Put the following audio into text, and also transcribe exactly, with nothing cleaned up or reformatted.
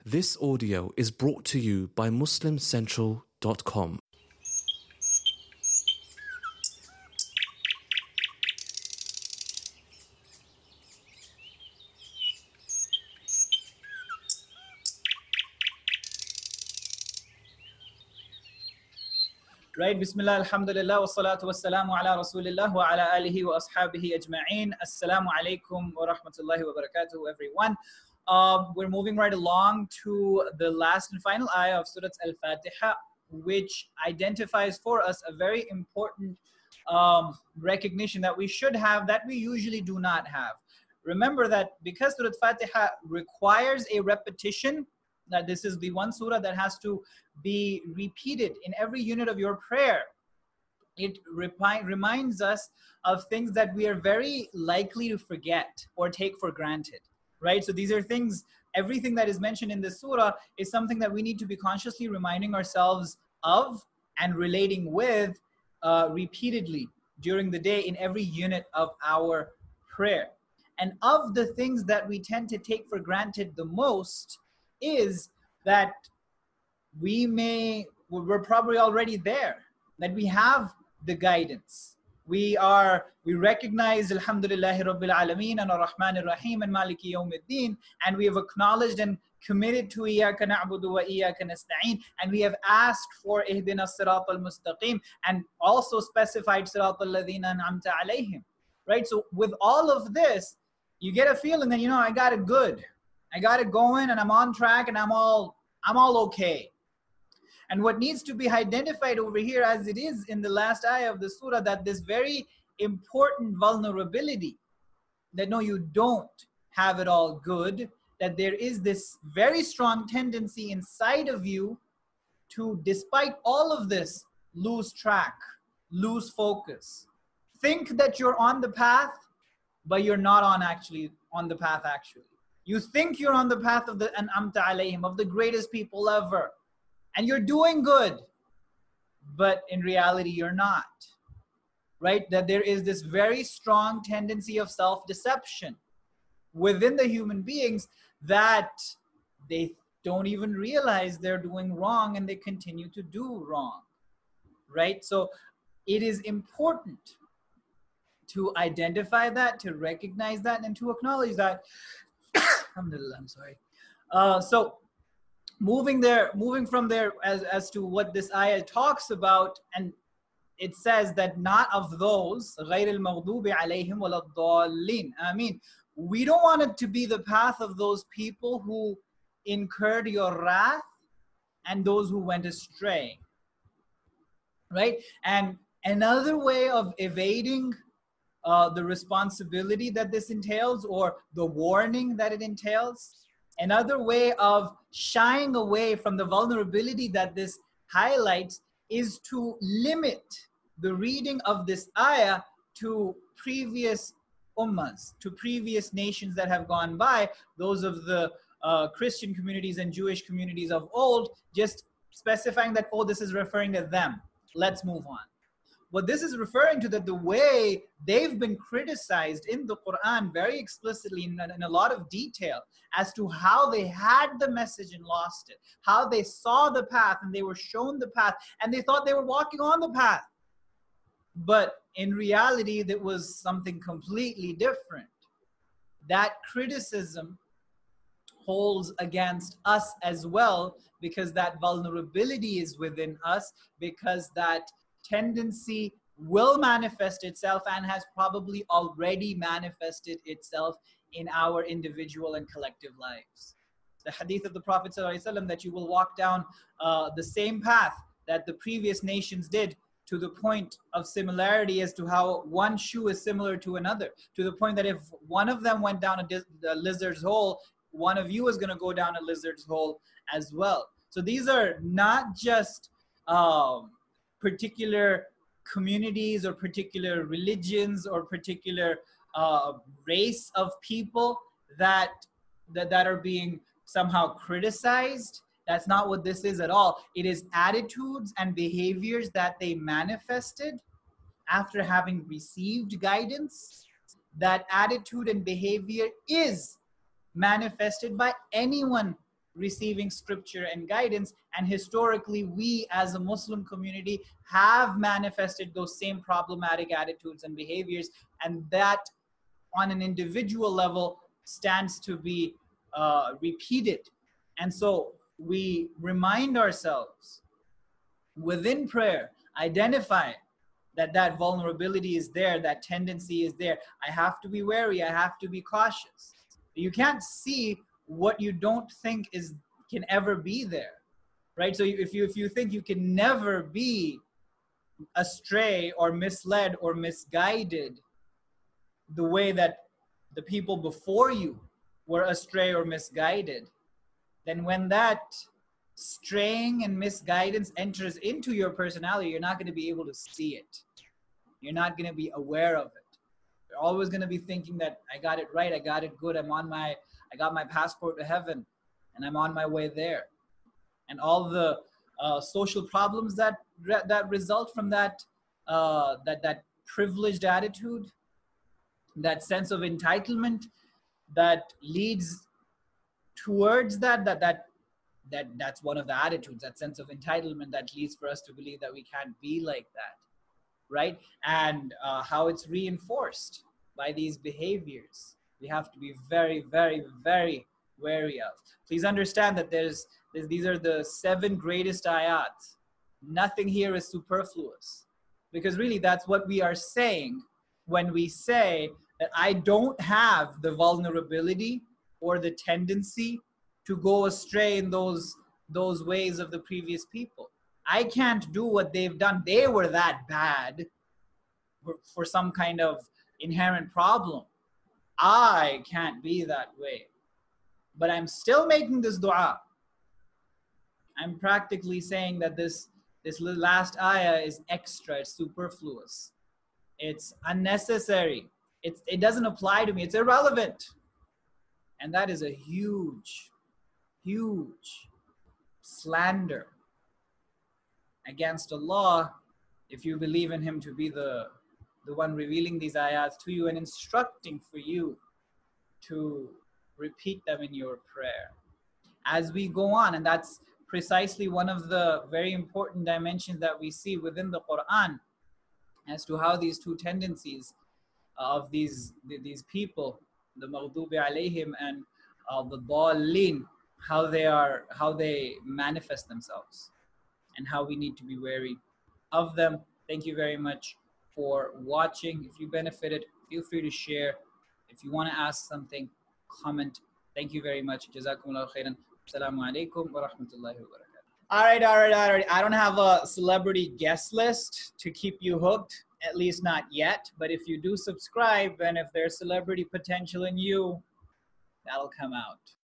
This audio is brought to you by Muslim Central dot com. Right, Bismillah, Alhamdulillah, wa salatu wa salamu ala Rasulillah wa ala alihi wa ashabihi ajma'een. Assalamu alaikum wa rahmatullahi wa barakatuh, everyone. Uh, we're moving right along to the last and final ayah of Surah Al-Fatiha, which identifies for us a very important um, recognition that we should have that we usually do not have. Remember that because Surah Al-Fatiha requires a repetition, that this is the one surah that has to be repeated in every unit of your prayer. It repi- reminds us of things that we are very likely to forget or take for granted, right? So these are things, everything that is mentioned in this surah is something that we need to be consciously reminding ourselves of and relating with uh, repeatedly during the day in every unit of our prayer. And of the things that we tend to take for granted the most is that we may, we're probably already there, that we have the guidance. We are, we recognize Alhamdulillahi Rabbil Alameen and Ar-Rahman Ar-Rahim and Maliki Yawmiddin, and we have acknowledged and committed to Iyaka Na'budu wa Iyaka Nasta'een, and we have asked for Ihdina Sirat al-Mustaqim and also specified Sirat al-Ladhina An'amta Alayhim, right? So with all of this, you get a feeling that, you know, I got it good. I got it going and I'm on track and I'm all, I'm all okay. And what needs to be identified over here, as it is in the last ayah of the surah, that this very important vulnerability, that no, you don't have it all good, that there is this very strong tendency inside of you to, despite all of this, lose track, lose focus. Think that you're on the path, but you're not on actually on the path actually. You think you're on the path of the An'amta Alayhim, of the greatest people ever. And you're doing good. But in reality, you're not. Right? That there is this very strong tendency of self-deception within the human beings that they don't even realize they're doing wrong and they continue to do wrong. Right? So it is important to identify that, to recognize that, and to acknowledge that. Alhamdulillah, I'm sorry. Uh, so moving there, moving from there as, as to what this ayah talks about, and it says that not of those, غَيْرِ الْمَغْضُوبِ عَلَيْهِمْ وَلَا الضَّالِّينَ. I mean, we don't want it to be the path of those people who incurred your wrath and those who went astray. Right? And another way of evading Uh, the responsibility that this entails, or the warning that it entails. Another way of shying away from the vulnerability that this highlights is to limit the reading of this ayah to previous ummahs, to previous nations that have gone by, those of the uh, Christian communities and Jewish communities of old, just specifying that, oh, this is referring to them. Let's move on. What this is referring to, that the way they've been criticized in the Quran very explicitly in, in a lot of detail as to how they had the message and lost it, how they saw the path and they were shown the path and they thought they were walking on the path. But in reality, that was something completely different. That criticism holds against us as well, because that vulnerability is within us, because that tendency will manifest itself and has probably already manifested itself in our individual and collective lives. The hadith of the Prophet ﷺ, that you will walk down uh, the same path that the previous nations did, to the point of similarity as to how one shoe is similar to another, to the point that if one of them went down a, a lizard's hole, one of you is going to go down a lizard's hole as well. So these are not just um, particular communities or particular religions or particular uh, race of people that, that that are being somehow criticized. That's not what this is at all. It is attitudes and behaviors that they manifested after having received guidance. That attitude and behavior is manifested by anyone receiving scripture and guidance. And historically, we as a Muslim community have manifested those same problematic attitudes and behaviors, and that on an individual level stands to be uh, repeated. And so we remind ourselves within prayer, identify that that vulnerability is there, that tendency is there. I have to be wary, I have to be cautious. You can't see what you don't think is can ever be there, right? So if you if you think you can never be astray or misled or misguided the way that the people before you were astray or misguided, then when that straying and misguidance enters into your personality, you're not going to be able to see it. You're not going to be aware of it. You're always going to be thinking that I got it right, I got it good, I'm on my, I got my passport to heaven, and I'm on my way there. And all the uh, social problems that that result from that uh, that that privileged attitude, that sense of entitlement that leads towards that, that that that that's one of the attitudes, that sense of entitlement that leads for us to believe that we can't be like that, right? And uh, how it's reinforced by these behaviors, we have to be very, very, very wary of. Please understand that there's, there's these are the seven greatest ayat. Nothing here is superfluous, because really that's what we are saying when we say that I don't have the vulnerability or the tendency to go astray in those those ways of the previous people. I can't do what they've done. They were that bad for, for some kind of inherent problem. I can't be that way. But I'm still making this dua. I'm practically saying that this, this last ayah is extra, it's superfluous. It's unnecessary. It's, it doesn't apply to me. It's irrelevant. And that is a huge, huge slander against Allah if you believe in Him to be the, the one revealing these ayats to you and instructing for you to repeat them in your prayer. As we go on, and that's precisely one of the very important dimensions that we see within the Quran as to how these two tendencies of these, these people, the maghdubi alayhim and uh, the dallin, how they are, how they manifest themselves and how we need to be wary of them. Thank you very much for watching. If you benefited, feel free to share. If you want to ask something, comment. Thank you very much. Jazakumullahu khairan. Assalamu alaikum wa rahmatullahi wa barakatuh. All right, all right, all right. I don't have a celebrity guest list to keep you hooked, at least not yet. But if you do subscribe and if there's celebrity potential in you, that'll come out.